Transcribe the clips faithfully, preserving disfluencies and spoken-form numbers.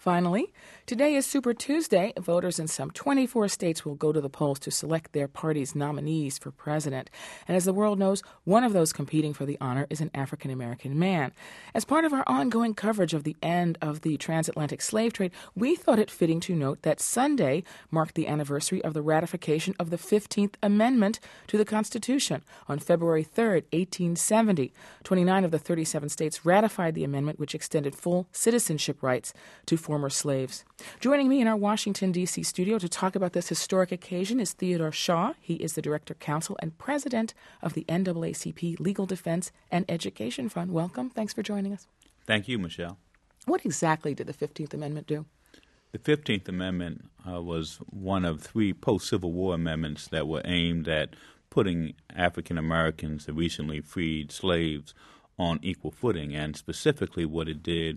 Finally, today is Super Tuesday. Voters in some twenty-four states will go to the polls to select their party's nominees for president. And as the world knows, one of those competing for the honor is an African-American man. As part of our ongoing coverage of the end of the transatlantic slave trade, we thought it fitting to note that Sunday marked the anniversary of the ratification of the fifteenth Amendment to the Constitution on February third, eighteen seventy. twenty-nine of the thirty-seven states ratified the amendment, which extended full citizenship rights to former slaves. Joining me in our Washington, D C studio to talk about this historic occasion is Theodore Shaw. He is the Director, Counsel, and President of the N double A C P Legal Defense and Education Fund. Welcome. Thanks for joining us. Thank you, Michelle. What exactly did the fifteenth Amendment do? The fifteenth Amendment uh, was one of three post-Civil War amendments that were aimed at putting African Americans, the recently freed slaves, on equal footing. And specifically what it did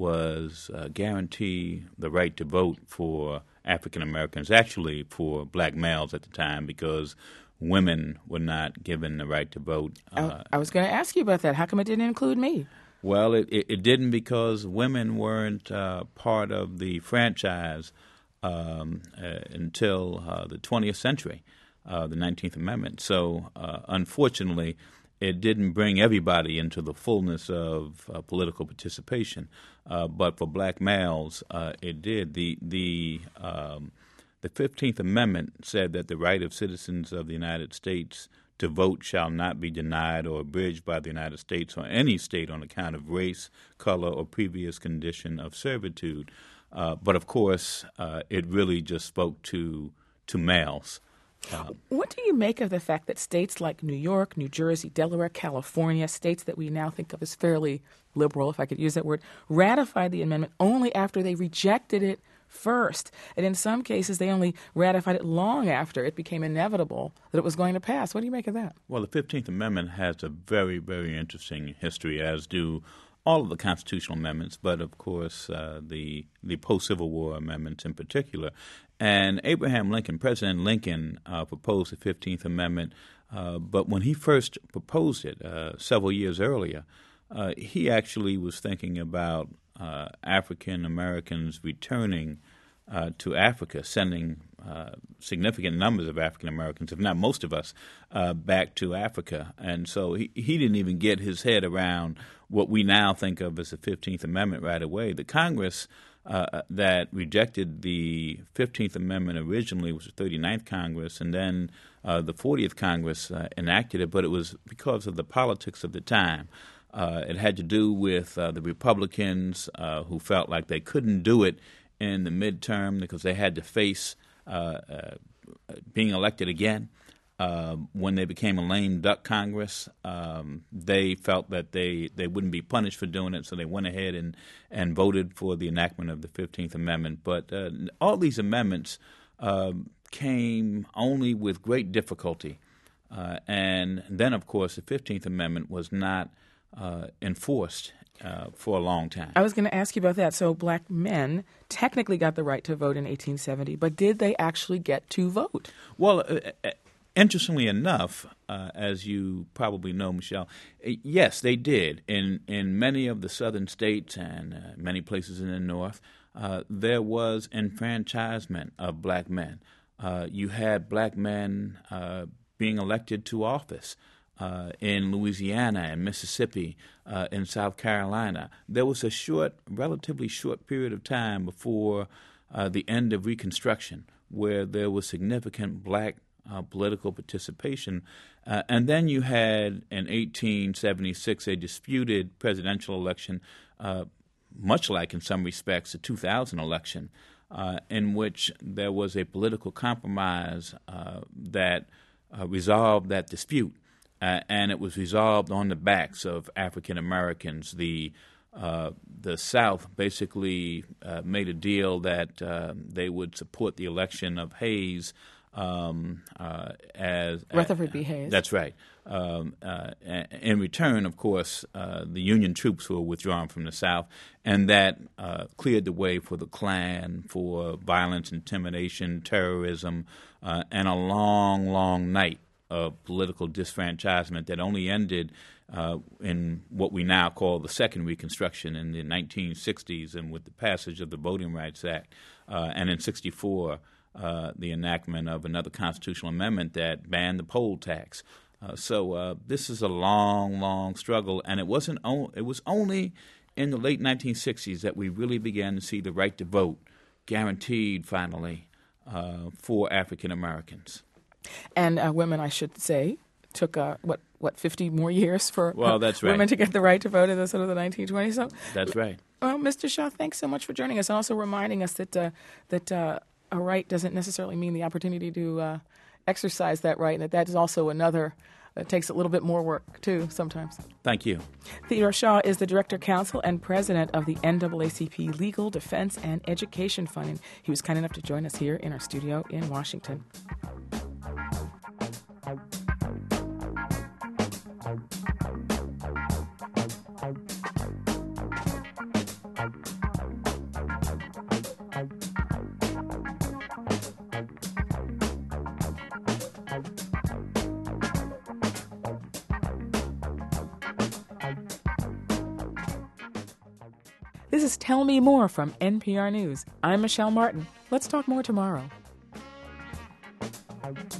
was uh, guarantee the right to vote for African Americans, actually for black males at the time, because women were not given the right to vote. Uh, I was going to ask you about that. How come it didn't include me? Well, it, it, it didn't because women weren't uh, part of the franchise um, uh, until uh, the twentieth century, uh, the nineteenth Amendment. So, uh, unfortunately, it didn't bring everybody into the fullness of uh, political participation, uh, but for black males, uh, it did. The the um, the fifteenth Amendment said that the right of citizens of the United States to vote shall not be denied or abridged by the United States or any state on account of race, color, or previous condition of servitude. Uh, but of course, uh, it really just spoke to to males. Uh, what do you make of the fact that states like New York, New Jersey, Delaware, California, states that we now think of as fairly liberal, if I could use that word, ratified the amendment only after they rejected it first? And in some cases, they only ratified it long after it became inevitable that it was going to pass. What do you make of that? Well, the fifteenth Amendment has a very, very interesting history, as do all of the constitutional amendments, but of course uh, the the post-Civil War amendments in particular. And Abraham Lincoln, President Lincoln, uh, proposed the fifteenth Amendment, uh, but when he first proposed it uh, several years earlier, uh, he actually was thinking about uh, African Americans returning uh, to Africa, sending uh, significant numbers of African Americans, if not most of us, uh, back to Africa. And so he, he didn't even get his head around what we now think of as the fifteenth Amendment right away. The Congress uh, that rejected the fifteenth Amendment originally was the thirty-ninth Congress, and then uh, the fortieth Congress uh, enacted it, but it was because of the politics of the time. Uh, it had to do with uh, the Republicans uh, who felt like they couldn't do it in the midterm because they had to face uh, uh, being elected again. Uh, when they became a lame duck Congress, um, they felt that they, they wouldn't be punished for doing it, so they went ahead and, and voted for the enactment of the fifteenth Amendment. But uh, all these amendments uh, came only with great difficulty. Uh, and then, of course, the fifteenth Amendment was not uh, enforced Uh, for a long time. I was going to ask you about that. So black men technically got the right to vote in eighteen seventy, but did they actually get to vote? Well, uh, uh, interestingly enough, uh, as you probably know, Michelle, uh, yes, they did. In in many of the southern states and uh, many places in the north, uh, there was enfranchisement of black men. Uh, you had black men uh, being elected to office. Uh, in Louisiana and Mississippi, uh, in South Carolina. There was a short, relatively short period of time before uh, the end of Reconstruction where there was significant black uh, political participation. Uh, and then you had in eighteen seventy-six a disputed presidential election, uh, much like in some respects the two thousand election, uh, in which there was a political compromise uh, that uh, resolved that dispute. Uh, and it was resolved on the backs of African Americans. The uh, the South basically uh, made a deal that uh, they would support the election of Hayes um, uh, as Rutherford B. Hayes. That's right. Um, uh, in return, of course, uh, the Union troops were withdrawn from the South, and that uh, cleared the way for the Klan, for violence, intimidation, terrorism, uh, and a long, long night of political disfranchisement that only ended uh, in what we now call the Second Reconstruction in the nineteen sixties, and with the passage of the Voting Rights Act, uh, and in sixty-four, uh, the enactment of another constitutional amendment that banned the poll tax. Uh, so uh, this is a long, long struggle, and it wasn't. O- it was only in the late nineteen sixties that we really began to see the right to vote guaranteed finally uh, for African Americans. And uh, women, I should say, took uh, what what fifty more years for well, that's right. women to get the right to vote in the sort of the nineteen twenties. So that's right. Well, Mister Shaw, thanks so much for joining us, and also reminding us that uh, that uh, a right doesn't necessarily mean the opportunity to uh, exercise that right, and that that is also another. It takes a little bit more work, too, sometimes. Thank you. Theodore Shaw is the Director, Counsel, and President of the N double A C P Legal, Defense, and Education Fund. And he was kind enough to join us here in our studio in Washington. This is Tell Me More from N P R News. I'm Michelle Martin. Let's talk more tomorrow.